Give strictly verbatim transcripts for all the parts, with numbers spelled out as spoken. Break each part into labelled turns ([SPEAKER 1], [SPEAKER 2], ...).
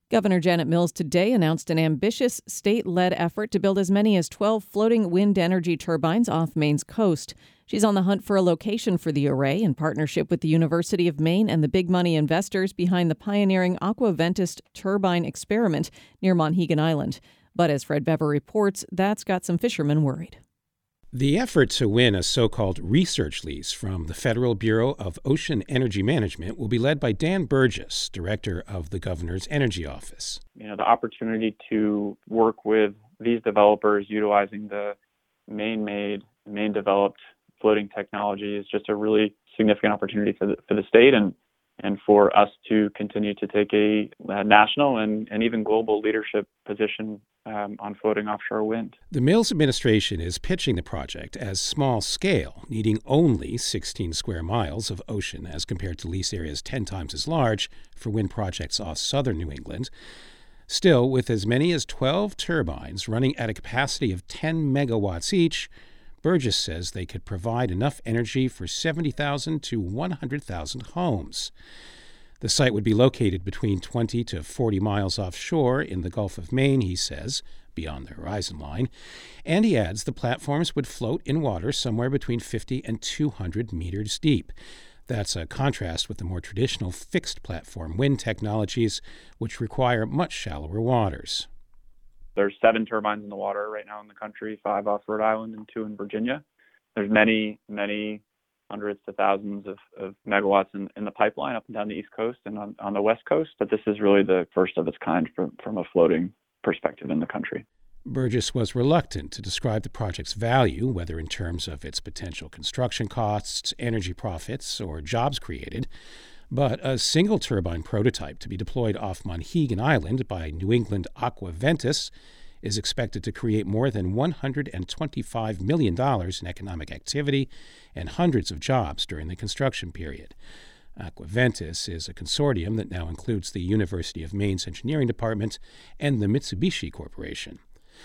[SPEAKER 1] Governor Janet Mills today announced an ambitious state-led effort to build as many as twelve floating wind energy turbines off Maine's coast. She's on the hunt for a location for the array in partnership with the University of Maine and the big money investors behind the pioneering Aquaventus turbine experiment near Monhegan Island. But as Fred Bever reports, that's got some fishermen worried.
[SPEAKER 2] The effort to win a so-called research lease from the Federal Bureau of Ocean Energy Management will be led by Dan Burgess, director of the governor's energy office.
[SPEAKER 3] You know, the opportunity to work with these developers utilizing the Maine-made, Maine-developed floating technology is just a really significant opportunity for the, for the state and, and for us to continue to take a, a national and, and even global leadership position Um, on floating offshore wind.
[SPEAKER 2] The Mills administration is pitching the project as small scale, needing only sixteen square miles of ocean as compared to lease areas ten times as large for wind projects off southern New England. Still, with as many as twelve turbines running at a capacity of ten megawatts each, Burgess says they could provide enough energy for seventy thousand to one hundred thousand homes. The site would be located between twenty to forty miles offshore in the Gulf of Maine, he says, beyond the horizon line. And he adds the platforms would float in water somewhere between fifty and two hundred meters deep. That's a contrast with the more traditional fixed platform wind technologies, which require much shallower waters.
[SPEAKER 3] There's seven turbines in the water right now in the country, five off Rhode Island and two in Virginia. There's many, many hundreds to thousands of, of megawatts in, in the pipeline up and down the East Coast and on, on the West Coast. But this is really the first of its kind from, from a floating perspective in the country.
[SPEAKER 2] Burgess was reluctant to describe the project's value, whether in terms of its potential construction costs, energy profits, or jobs created. But a single turbine prototype to be deployed off Monhegan Island by New England Aquaventus is expected to create more than one hundred twenty-five million dollars in economic activity and hundreds of jobs during the construction period. Aquaventus is a consortium that now includes the University of Maine's Engineering Department and the Mitsubishi Corporation.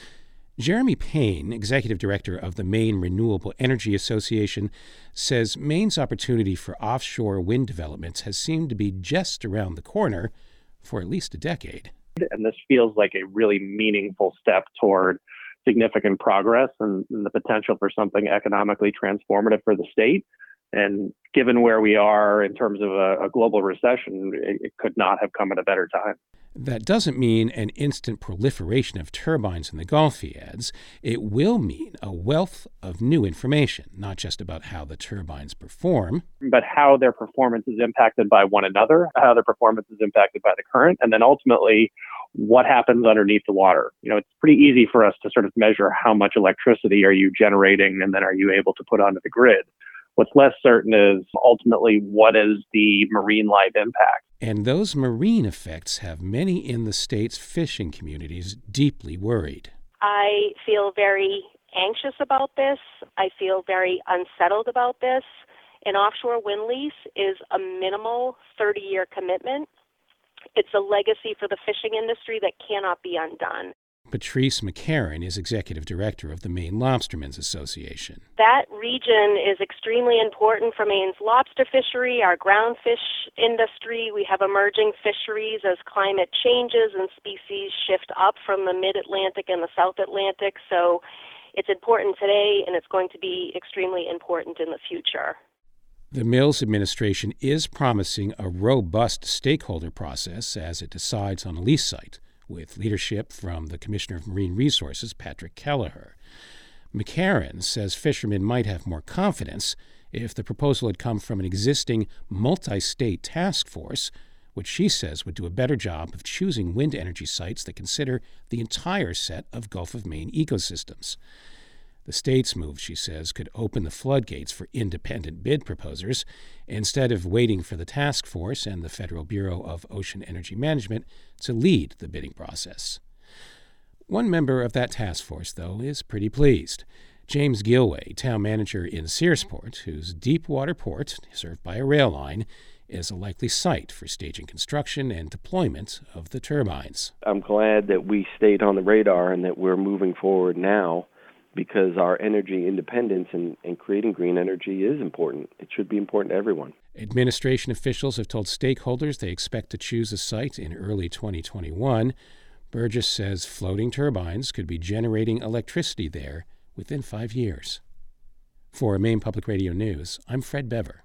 [SPEAKER 2] Jeremy Payne, executive director of the Maine Renewable Energy Association, says Maine's opportunity for offshore wind developments has seemed to be just around the corner for at least a decade.
[SPEAKER 4] And this feels like a really meaningful step toward significant progress and, and the potential for something economically transformative for the state. And given where we are in terms of a, a global recession, it, it could not have come at a better time.
[SPEAKER 2] That doesn't mean an instant proliferation of turbines in the Gulf, he adds. It will mean a wealth of new information, not just about how the turbines perform,
[SPEAKER 4] but how their performance is impacted by one another, how their performance is impacted by the current, and then ultimately what happens underneath the water. You know, it's pretty easy for us to sort of measure how much electricity are you generating and then are you able to put onto the grid. What's less certain is ultimately what is the marine life impact.
[SPEAKER 2] And those marine effects have many in the state's fishing communities deeply worried.
[SPEAKER 5] I feel very anxious about this. I feel very unsettled about this. An offshore wind lease is a minimal thirty-year commitment. It's a legacy for the fishing industry that cannot be undone.
[SPEAKER 2] Patrice McCarron is executive director of the Maine Lobstermen's Association.
[SPEAKER 5] That region is extremely important for Maine's lobster fishery, our ground fish industry. We have emerging fisheries as climate changes and species shift up from the mid-Atlantic and the South Atlantic. So it's important today, and it's going to be extremely important in the future.
[SPEAKER 2] The Mills administration is promising a robust stakeholder process as it decides on a lease site, with leadership from the Commissioner of Marine Resources, Patrick Kelleher. McCarron says fishermen might have more confidence if the proposal had come from an existing multi-state task force, which she says would do a better job of choosing wind energy sites that consider the entire set of Gulf of Maine ecosystems. The state's move, she says, could open the floodgates for independent bid proposers instead of waiting for the task force and the Federal Bureau of Ocean Energy Management to lead the bidding process. One member of that task force, though, is pretty pleased. James Gilway, town manager in Searsport, whose deep-water port, served by a rail line, is a likely site for staging construction and deployment of the turbines.
[SPEAKER 6] I'm glad that we stayed on the radar and that we're moving forward now because our energy independence and, and creating green energy is important. It should be important to everyone.
[SPEAKER 2] Administration officials have told stakeholders they expect to choose a site in early twenty twenty-one. Burgess says floating turbines could be generating electricity there within five years. For Maine Public Radio News, I'm Fred Bever.